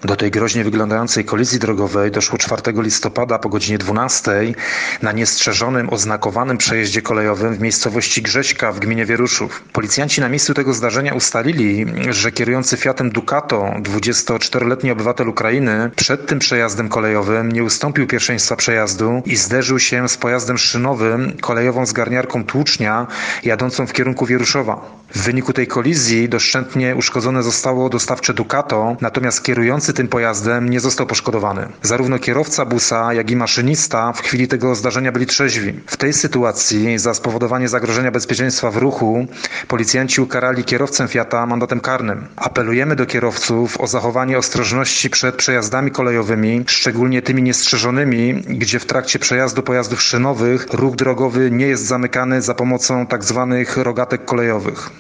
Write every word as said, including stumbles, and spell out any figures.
Do tej groźnie wyglądającej kolizji drogowej doszło czwartego listopada po godzinie dwunastej na niestrzeżonym, oznakowanym przejeździe kolejowym w miejscowości Grześka w gminie Wieruszów. Policjanci na miejscu tego zdarzenia ustalili, że kierujący Fiatem Ducato, dwudziestoczteroletni obywatel Ukrainy, przed tym przejazdem kolejowym nie ustąpił pierwszeństwa przejazdu i zderzył się z pojazdem szynowym, kolejową zgarniarką tłucznia jadącą w kierunku Wieruszowa. W wyniku tej kolizji doszczętnie uszkodzone zostało dostawcze Ducato, natomiast kierujący tym pojazdem nie został poszkodowany. Zarówno kierowca busa, jak i maszynista w chwili tego zdarzenia byli trzeźwi. W tej sytuacji za spowodowanie zagrożenia bezpieczeństwa w ruchu policjanci ukarali kierowcę Fiata mandatem karnym. Apelujemy do kierowców o zachowanie ostrożności przed przejazdami kolejowymi, szczególnie tymi niestrzeżonymi, gdzie w trakcie przejazdu pojazdów szynowych ruch drogowy nie jest zamykany za pomocą tzw. rogatek kolejowych.